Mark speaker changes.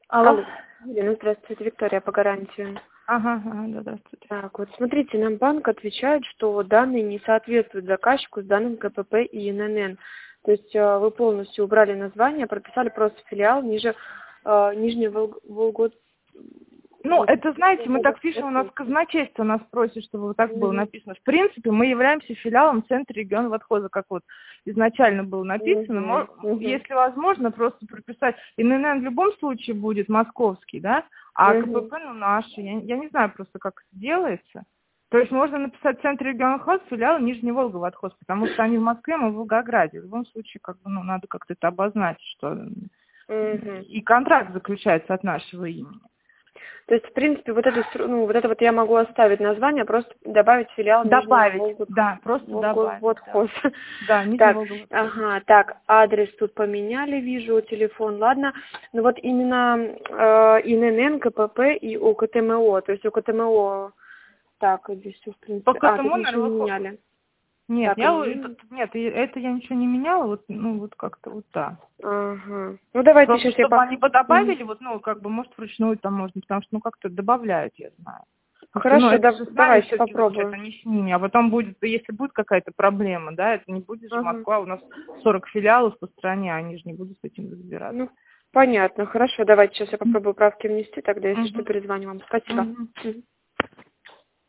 Speaker 1: Алло.
Speaker 2: Алло, Елена, здравствуйте, Виктория по гарантии.
Speaker 1: Ага, да, здравствуйте.
Speaker 2: Так, вот смотрите, нам банк отвечает, что данные не соответствуют заказчику с данным КПП и ИНН. То есть вы полностью убрали название, прописали просто филиал ниже Нижний Волгод.
Speaker 1: Ну, это, знаете, мы так пишем, у нас казначейство нас просит, чтобы вот так было написано. В принципе, мы являемся филиалом Центра региона отхода, как вот изначально было написано. Если возможно, просто прописать. ИНН в любом случае будет московский, да, а КПП, ну, наши. Я не знаю просто, как это делается. То есть можно написать Центр региона отхода, филиал Нижний Волгоград, потому что они в Москве, мы в Волгограде. В любом случае, как бы, ну, надо как-то это обозначить, что и контракт заключается от нашего имени.
Speaker 2: То есть, в принципе, вот это вот я могу оставить название, просто добавить филиал
Speaker 1: Добавить,
Speaker 2: Нижнего
Speaker 1: да, просто добавить.
Speaker 2: Волгодхоз.
Speaker 1: Да, Нижний
Speaker 2: Так,
Speaker 1: Волгоград.
Speaker 2: ага, так, адрес тут поменяли, вижу, телефон, ладно. Но вот именно ИНН, КПП и ОКТМО, то есть ОКТМО, так, здесь все, в принципе,
Speaker 1: По
Speaker 2: тут
Speaker 1: КТМО,
Speaker 2: ничего не
Speaker 1: наверное,
Speaker 2: меняли.
Speaker 1: Нет,
Speaker 2: Так,
Speaker 1: это я ничего не меняла, вот, ну, вот как-то вот так.
Speaker 2: ага. Ну, давайте
Speaker 1: Просто,
Speaker 2: сейчас я
Speaker 1: чтобы они бы добавили, вот, ну, как бы, может, вручную там можно, потому что, ну, как-то добавляют, я знаю.
Speaker 2: Хорошо,
Speaker 1: Ну, это же с нами
Speaker 2: давайте
Speaker 1: все делают,
Speaker 2: попробуем.
Speaker 1: это не с ними. А потом будет, если будет какая-то проблема, да, это не будет же
Speaker 2: Ага.
Speaker 1: Москва, у нас 40 филиалов по стране, они же не будут с этим разбираться.
Speaker 2: Ну, понятно, хорошо, давайте сейчас я попробую правки внести, тогда, если что,
Speaker 1: Мгм.
Speaker 2: перезвоню вам. Спасибо.
Speaker 1: Мгм.